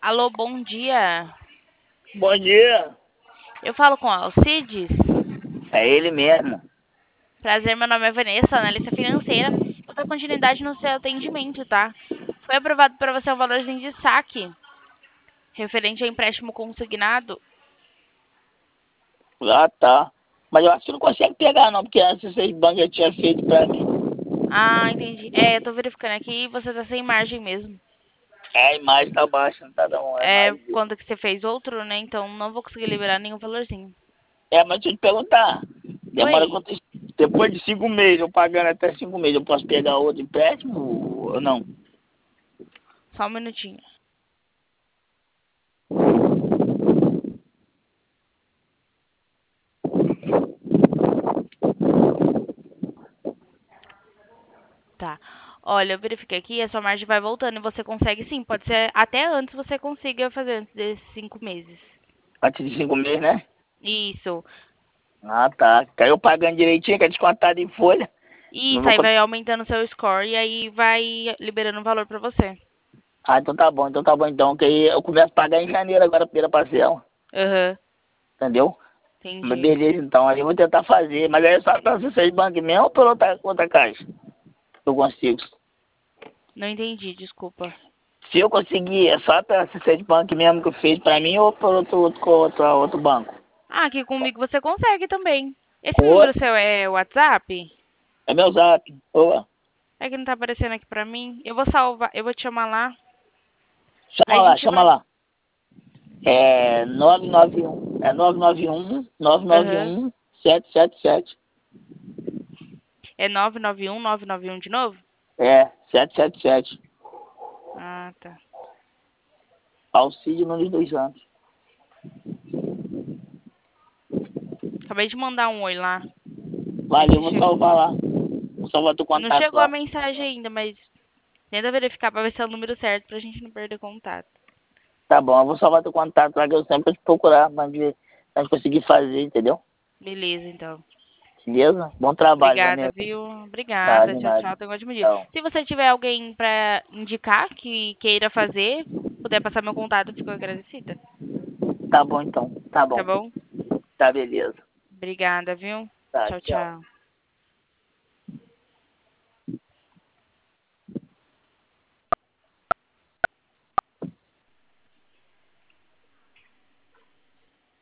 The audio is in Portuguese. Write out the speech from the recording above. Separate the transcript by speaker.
Speaker 1: Alô, bom dia.
Speaker 2: Bom dia.
Speaker 1: Eu falo com Alcides.
Speaker 2: É ele mesmo.
Speaker 1: Prazer, meu nome é Vanessa, analista financeira. Vou dar continuidade no seu atendimento, tá? Foi aprovado para você o valorzinho de saque referente ao empréstimo consignado.
Speaker 2: Ah, tá. Mas eu acho que não consegue pegar, não, porque antes vocês bancos já tinha feito pra mim.
Speaker 1: Ah, entendi. É, eu tô verificando aqui e você tá sem margem mesmo.
Speaker 2: É, a imagem tá baixa, não tá não. É
Speaker 1: É,
Speaker 2: mais.
Speaker 1: quando que você fez outro, né? Então não vou conseguir liberar nenhum valorzinho.
Speaker 2: É, mas deixa eu te perguntar. Demora
Speaker 1: Oi,
Speaker 2: quanto. Depois de 5 meses, eu pagando até 5 meses, eu posso pegar outro empréstimo ou não?
Speaker 1: só um minutinho. Tá. Olha, eu verifiquei aqui, a sua margem vai voltando e você consegue sim. Pode ser até antes você consiga fazer antes desses 5 meses.
Speaker 2: Antes de 5 meses, né?
Speaker 1: Isso.
Speaker 2: Ah, tá. Caiu pagando direitinho, que é descontado em folha. Não
Speaker 1: Isso,
Speaker 2: vou...
Speaker 1: aí vai aumentando o seu score e aí vai liberando o valor pra você.
Speaker 2: Ah, então tá bom, então tá bom então. Que aí eu começo a pagar em janeiro agora a primeira parcela.
Speaker 1: Aham,
Speaker 2: Entendeu? Mas
Speaker 1: entendi.
Speaker 2: beleza, então. Aí eu vou tentar fazer. Mas aí é só pra vocês banco mesmo ou pela outra caixa? Eu consigo.
Speaker 1: Não entendi, desculpa.
Speaker 2: Se eu conseguir, é só pela C6 Bank mesmo que fez pra mim ou por outro banco?
Speaker 1: Ah, aqui comigo você consegue também. Esse
Speaker 2: Com
Speaker 1: número
Speaker 2: outro?
Speaker 1: seu é WhatsApp?
Speaker 2: É meu zap. Ô,
Speaker 1: É que não tá aparecendo aqui pra mim. Eu vou salvar, eu vou te chamar lá. Aí
Speaker 2: chama
Speaker 1: a
Speaker 2: lá,
Speaker 1: gente
Speaker 2: chama
Speaker 1: vai.
Speaker 2: lá. É 991. É 991
Speaker 1: Aham.
Speaker 2: 991 777.
Speaker 1: É 991 de novo?
Speaker 2: É, 777.
Speaker 1: Ah, tá.
Speaker 2: Auxílio nos 2 anos.
Speaker 1: Acabei de mandar um oi lá. Ver
Speaker 2: Valeu,
Speaker 1: se
Speaker 2: vou
Speaker 1: chegou.
Speaker 2: salvar lá. Vou salvar teu
Speaker 1: Não
Speaker 2: contato
Speaker 1: chegou a
Speaker 2: lá.
Speaker 1: mensagem ainda, mas tenta verificar pra ver se é o número certo pra gente não perder contato.
Speaker 2: Tá bom, eu vou salvar teu contato lá que eu sempre vou te procurar pra gente conseguir fazer, entendeu?
Speaker 1: Beleza, então.
Speaker 2: Beleza? Bom trabalho,
Speaker 1: Obrigada,
Speaker 2: Vanessa.
Speaker 1: viu?
Speaker 2: Tá,
Speaker 1: Obrigada.
Speaker 2: de
Speaker 1: Tchau,
Speaker 2: nada.
Speaker 1: tchau. Tenha um ótimo dia.
Speaker 2: Tchau.
Speaker 1: Se você tiver alguém pra indicar que queira fazer, puder passar meu contato, fico agradecida.
Speaker 2: Tá bom então. Tá
Speaker 1: Tá
Speaker 2: bom.
Speaker 1: bom?
Speaker 2: Tá, beleza.
Speaker 1: Obrigada, viu?
Speaker 2: Tá,
Speaker 1: Tchau,
Speaker 2: tchau.
Speaker 1: tchau.